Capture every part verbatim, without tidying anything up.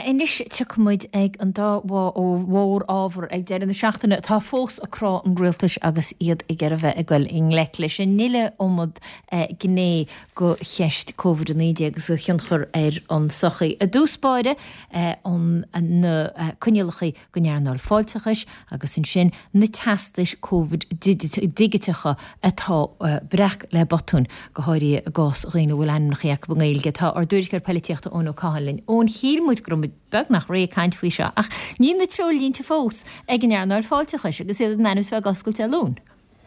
inis tucmuid ag an dá bhá ó mhór ábhar ag deir na seachtainna tá fós ará an griltas agus iad i ggéir bheith a gfuil in lech leis an nile ómod gné go cheist COVID nineteen agus cheanchar ar an sochaí a dúspáide an na cunilachaí go nearnáil fáilteachais agus in sin na testais COVID digitecha atá brech le botún go háirí a gás réine bhfuil an nach cheach bangéilge tá ar dúirgur peilíochta ón ó cáhalinn ón hír grumid beg nach ré kaint fao seo ach ní na teolínta fós ag an nearnáil fáilteachais agus iad nanús bheith gascailte alún.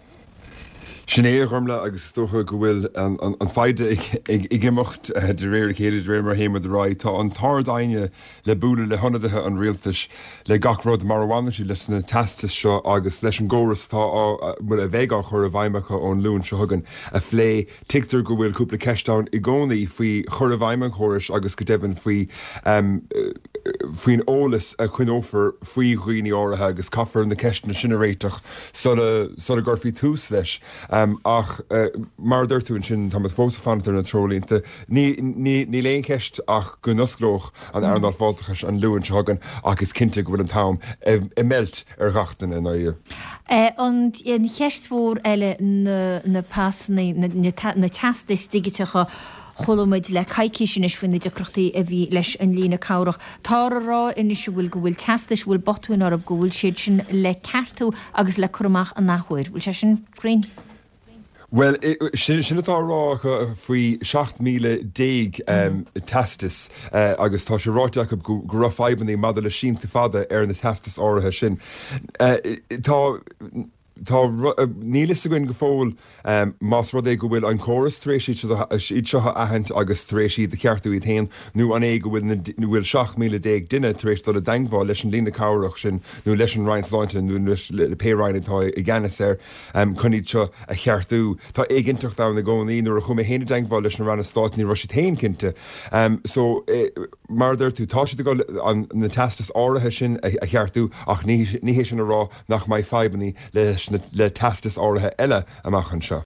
Sinné chumla agus stocha go bhfuil an feide ag gimocht de réir chéad ré mar héime de rá tá an tardaine le búla le honnadathe an rialtas le gachród marhána sí leis na testas seo agus leis an ggóras tá mu a bhéá chur a bhaimimecha ón lún se thugan a phlé tiictar go bhfuil cúpla ceistán i gcónaí faoi chur a bhaimimeach choras agus go debann faoi faoin ólas a chuinófar faoi chuoine áirithe agus caafar na ceistna sinna réiteach so a gurfií tús leis. Um, ach uh, mar dúirtún sin tá fós fantar na trolínta ní ní léon ceist ach go nosglóch an airnáil fáilteachais an luúin segan agus cinnte go bhfuil an tám i meilt ar gachtain in áir. An in cheistmhór eile na pasna na testais digitecha cholomid le caiicisin is fin na decrochtaí a bhí leis an lína cabhrach. Tá rá inis bhfuil go bhfuil testais bhfuil botún ar a bhfuil siad sin le ceartú agus le chumach an nachhuiir. Bhfuil sé sin crain? Well, sinnatá rá faoi seacht míle déag testas agus tá sé ráiteach go raibhannaí mad le sínta fada ar na testas áirithe sin. Tá Tá nílas a gin go fóil más rud é go bhfuil an choras trééis iad seo ahant agus trééis iad de ceartú iad tain nó an é go bhfuil bhfuil seach míle déag duine trééis do a daingháil leis an lína cabhrach sin nó leis an Reinsláinte nó le péráinintá i gceannas ar chuníd seo a cheartú. Tá éiginteach dá na gcónaí nó a chum héna daingháil leis an ranna stáitní ro sé tain cinnte. So mar dúir tú tá si go an na testas áirithe sin a cheartú ach ní hé sin a rá nach mai febanní leis le testas áirithe eile amachchan seo.